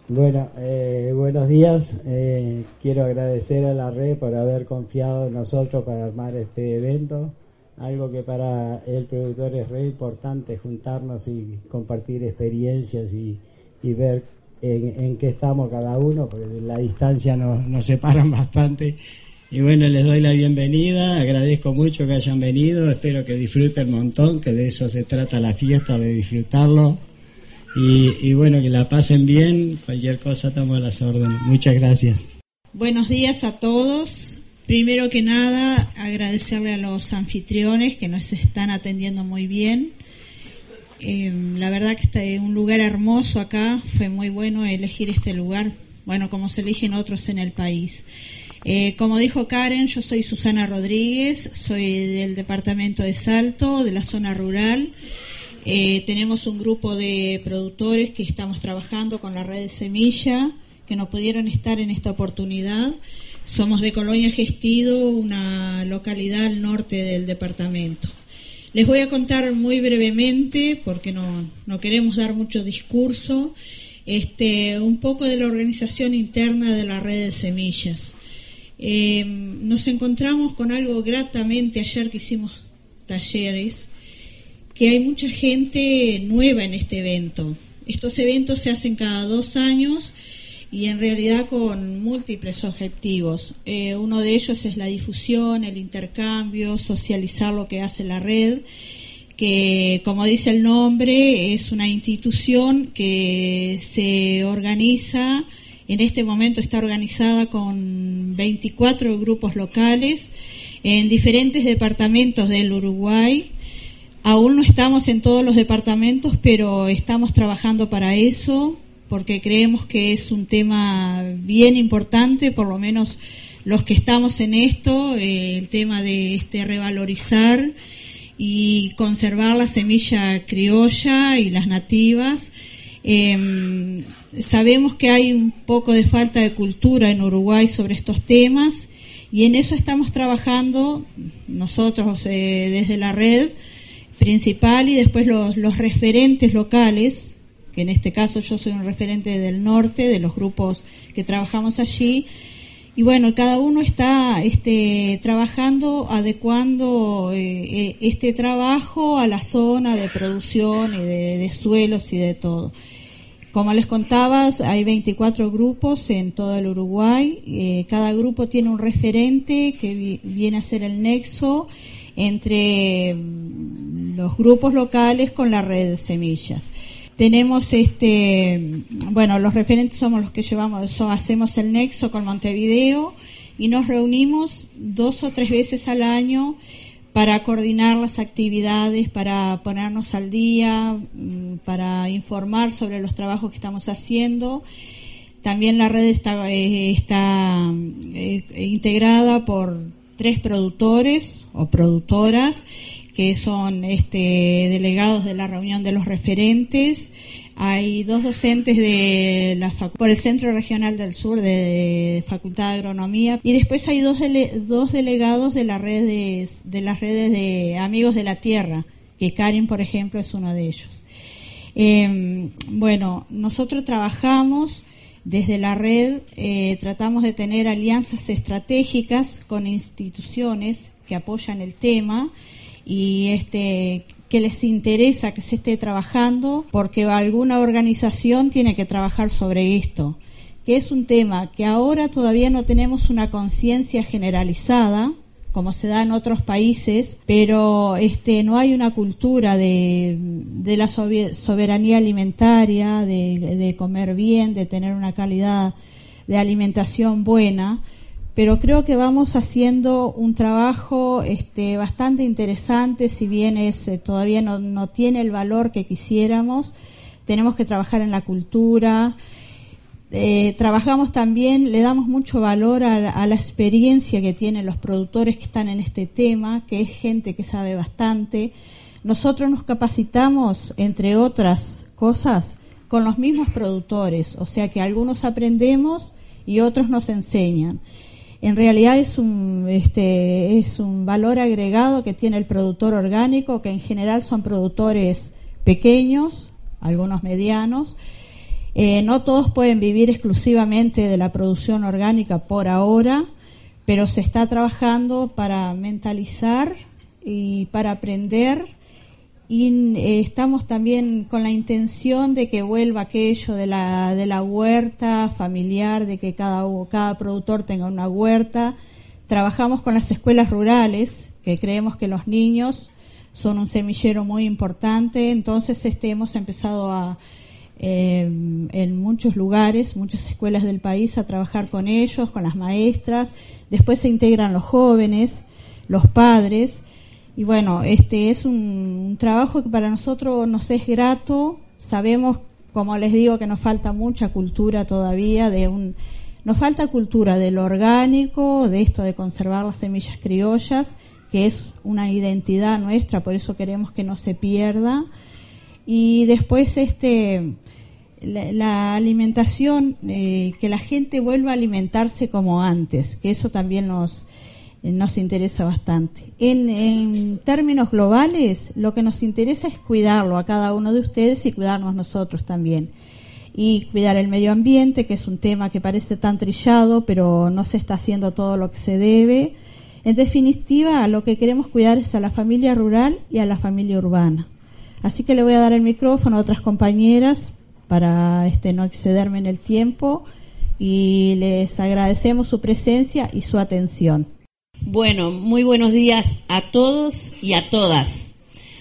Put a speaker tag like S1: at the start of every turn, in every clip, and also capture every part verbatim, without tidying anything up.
S1: Bueno, eh, buenos días. Eh, quiero agradecer a la red por haber confiado en nosotros para armar este evento. Algo que para el productor es re importante, juntarnos y compartir experiencias y, y ver en, en qué estamos cada uno, porque la distancia nos, nos separan bastante. Y bueno, les doy la bienvenida, agradezco mucho que hayan venido, espero que disfruten un montón, que de eso se trata la fiesta, de disfrutarlo. Y, y bueno, que la pasen bien, cualquier cosa estamos a las órdenes. Muchas gracias.
S2: Buenos días a todos. Primero que nada, agradecerle a los anfitriones que nos están atendiendo muy bien. Eh, la verdad que está en un lugar hermoso acá, fue muy bueno elegir este lugar, bueno, como se eligen otros en el país. Eh, como dijo Karen, yo soy Susana Rodríguez, soy del departamento de Salto, de la zona rural. Eh, tenemos un grupo de productores que estamos trabajando con la red de Semilla, que no pudieron estar en esta oportunidad. Somos de Colonia Gestido, una localidad al norte del departamento. Les voy a contar muy brevemente, porque no, no queremos dar mucho discurso, este, un poco de la organización interna de la red de semillas. Eh, nos encontramos con algo gratamente ayer que hicimos talleres, que hay mucha gente nueva en este evento. Estos eventos se hacen cada dos años y en realidad con múltiples objetivos. Eh, uno de ellos es la difusión, el intercambio, socializar lo que hace la red, que como dice el nombre es una institución que se organiza, en este momento está organizada con veinticuatro grupos locales en diferentes departamentos del Uruguay. Aún no estamos en todos los departamentos, pero estamos trabajando para eso, porque creemos que es un tema bien importante, por lo menos los que estamos en esto, eh, el tema de este revalorizar y conservar la semilla criolla y las nativas. Eh, sabemos que hay un poco de falta de cultura en Uruguay sobre estos temas y en eso estamos trabajando nosotros eh, desde la red principal y después los, los referentes locales, que en este caso yo soy un referente del norte, de los grupos que trabajamos allí, y bueno, cada uno está este, trabajando, adecuando eh, este trabajo a la zona de producción y de, de suelos y de todo. Como les contaba, hay veinticuatro grupos en todo el Uruguay, eh, cada grupo tiene un referente que vi, viene a ser el nexo entre los grupos locales con la red de semillas. Tenemos este, bueno, los referentes somos los que llevamos, so, hacemos el nexo con Montevideo y nos reunimos dos o tres veces al año para coordinar las actividades, para ponernos al día, para informar sobre los trabajos que estamos haciendo. También la red está, eh, está eh, integrada por tres productores o productoras que son este, delegados de la reunión de los referentes. Hay dos docentes de la facu- por el Centro Regional del Sur de, de Facultad de Agronomía y después hay dos, dele- dos delegados de las redes de las redes de Amigos de la Tierra, que Karen, por ejemplo, es uno de ellos. Eh, bueno, nosotros trabajamos desde la red, eh, tratamos de tener alianzas estratégicas con instituciones que apoyan el tema y este que les interesa que se esté trabajando, porque alguna organización tiene que trabajar sobre esto, que es un tema que ahora todavía no tenemos una conciencia generalizada, como se da en otros países, pero este no hay una cultura de, de la soberanía alimentaria, de, de comer bien, de tener una calidad de alimentación buena, pero creo que vamos haciendo un trabajo este bastante interesante, si bien es eh, todavía no, no tiene el valor que quisiéramos. Tenemos que trabajar en la cultura. Eh, trabajamos también, le damos mucho valor a la, a la experiencia que tienen los productores que están en este tema, que es gente que sabe bastante. Nosotros nos capacitamos, entre otras cosas, con los mismos productores, o sea que algunos aprendemos y otros nos enseñan. En realidad es un, este, es un valor agregado que tiene el productor orgánico, que en general son productores pequeños, algunos medianos. Eh, no todos pueden vivir exclusivamente de la producción orgánica por ahora, pero se está trabajando para mentalizar y para aprender, y eh, estamos también con la intención de que vuelva aquello de la de la huerta familiar, de que cada cada productor tenga una huerta. Trabajamos con las escuelas rurales, que creemos que los niños son un semillero muy importante, entonces este hemos empezado a eh, en muchos lugares, muchas escuelas del país, a trabajar con ellos, con las maestras. Después se integran los jóvenes, los padres, y bueno, este es un, un trabajo que para nosotros nos es grato. Sabemos, como les digo, que nos falta mucha cultura todavía, de un nos falta cultura del orgánico, de esto de conservar las semillas criollas, que es una identidad nuestra, por eso queremos que no se pierda. Y después este la, la alimentación, eh, que la gente vuelva a alimentarse como antes, que eso también nos eh, nos interesa bastante. En, en términos globales, lo que nos interesa es cuidarlo a cada uno de ustedes y cuidarnos nosotros también. Y cuidar el medio ambiente, que es un tema que parece tan trillado, pero no se está haciendo todo lo que se debe. En definitiva, lo que queremos cuidar es a la familia rural y a la familia urbana. Así que le voy a dar el micrófono a otras compañeras para este no excederme en el tiempo, y les agradecemos su presencia y su atención.
S3: Bueno, muy buenos días a todos y a todas.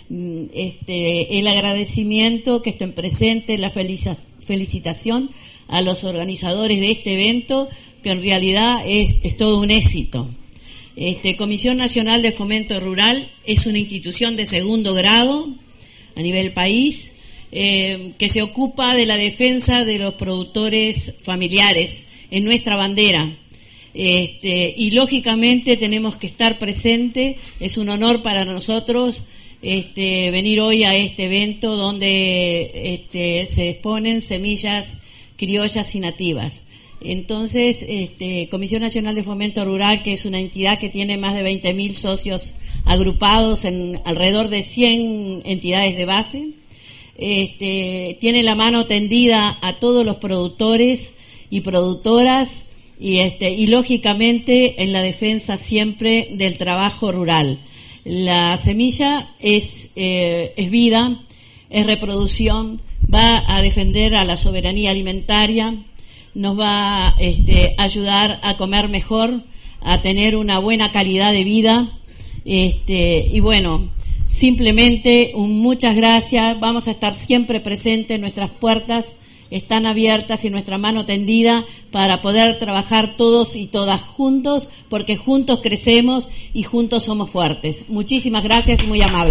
S3: Este, el agradecimiento que estén presentes, la felicidad felicitación a los organizadores de este evento, que en realidad es, es todo un éxito. Este, Comisión Nacional de Fomento Rural es una institución de segundo grado a nivel país, eh, que se ocupa de la defensa de los productores familiares en nuestra bandera. Este, y lógicamente tenemos que estar presentes. Es un honor para nosotros Este, venir hoy a este evento donde este, se exponen semillas criollas y nativas. Entonces, este, Comisión Nacional de Fomento Rural, que es una entidad que tiene más de veinte mil socios agrupados en alrededor de cien entidades de base, este, tiene la mano tendida a todos los productores y productoras, y, este, y lógicamente en la defensa siempre del trabajo rural. La semilla es, eh, es vida, es reproducción, va a defender a la soberanía alimentaria, nos va este, a ayudar a comer mejor, a tener una buena calidad de vida. Este, y bueno, simplemente un muchas gracias. Vamos a estar siempre presentes, nuestras puertas están abiertas y nuestra mano tendida para poder trabajar todos y todas juntos, porque juntos crecemos y juntos somos fuertes. Muchísimas gracias y muy amable.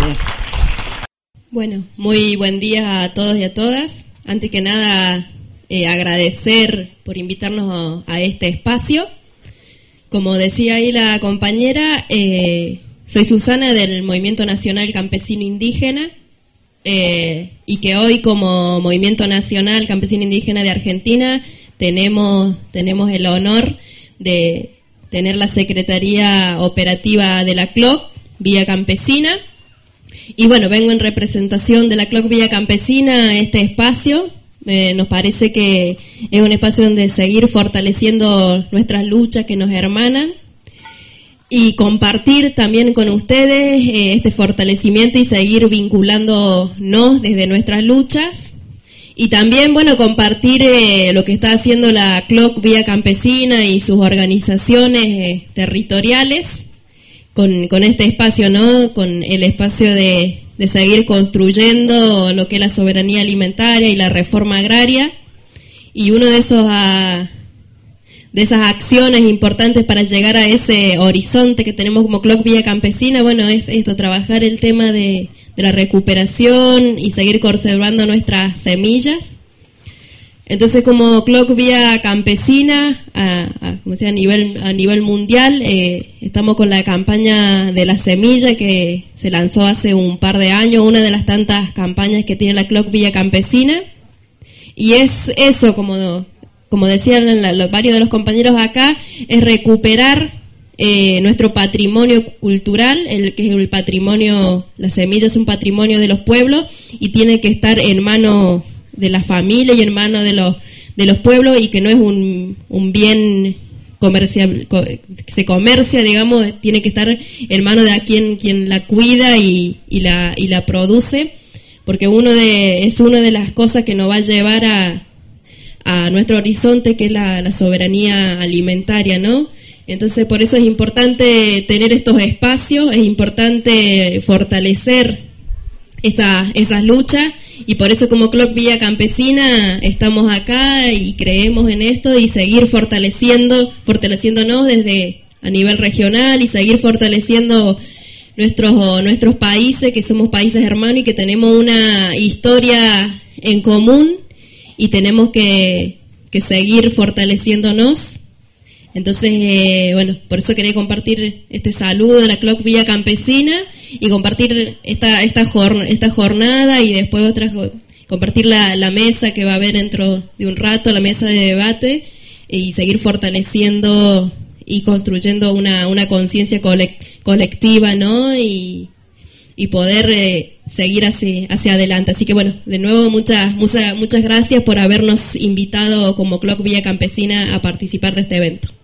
S4: Bueno, muy buen día a todos y a todas. Antes que nada, eh, agradecer por invitarnos a, a este espacio. Como decía ahí la compañera, eh, soy Susana del Movimiento Nacional Campesino Indígena. Eh, y que hoy como Movimiento Nacional Campesino Indígena de Argentina tenemos, tenemos el honor de tener la Secretaría Operativa de la C L O C, Villa Campesina. Y bueno, vengo en representación de la C L O C Villa Campesina a este espacio. Eh, nos parece que es un espacio donde seguir fortaleciendo nuestras luchas que nos hermanan, y compartir también con ustedes eh, este fortalecimiento y seguir vinculándonos desde nuestras luchas. Y también, bueno, compartir eh, lo que está haciendo la C L O C Villa Campesina y sus organizaciones eh, territoriales con, con este espacio, ¿no? Con el espacio de, de seguir construyendo lo que es la soberanía alimentaria y la reforma agraria. Y uno de esos... Uh, de esas acciones importantes para llegar a ese horizonte que tenemos como C L O C Villa Campesina, bueno, es esto, trabajar el tema de, de la recuperación y seguir conservando nuestras semillas. Entonces, como C L O C Villa Campesina, a, a, como decía, a nivel a nivel mundial, eh, estamos con la campaña de la semilla que se lanzó hace un par de años, una de las tantas campañas que tiene la C L O C Villa Campesina, y es eso, como como decían la, la, varios de los compañeros acá, es recuperar eh, nuestro patrimonio cultural, el que es el patrimonio, la semilla es un patrimonio de los pueblos y tiene que estar en manos de la familia y en manos de los de los pueblos y que no es un, un bien comercial, se comercia, digamos, tiene que estar en manos de a quien, quien la cuida y, y la, y la produce, porque uno de, es una de las cosas que nos va a llevar a, a nuestro horizonte, que es la, la soberanía alimentaria, ¿no? Entonces, por eso es importante tener estos espacios, es importante fortalecer esta, esas luchas, y por eso como C L O C Villa Campesina estamos acá y creemos en esto y seguir fortaleciendo, fortaleciéndonos desde a nivel regional y seguir fortaleciendo nuestros, nuestros países, que somos países hermanos y que tenemos una historia en común y tenemos que, que seguir fortaleciéndonos. Entonces, eh, bueno, por eso quería compartir este saludo de la C L O C Villa Campesina y compartir esta esta, jorn- esta jornada y después otras, compartir la, la mesa que va a haber dentro de un rato, la mesa de debate, y seguir fortaleciendo y construyendo una, una conciencia cole- colectiva, ¿no? Y, y poder eh, seguir hacia, hacia adelante. Así que bueno, de nuevo muchas, muchas, muchas gracias por habernos invitado como C L O C Villa Campesina a participar de este evento.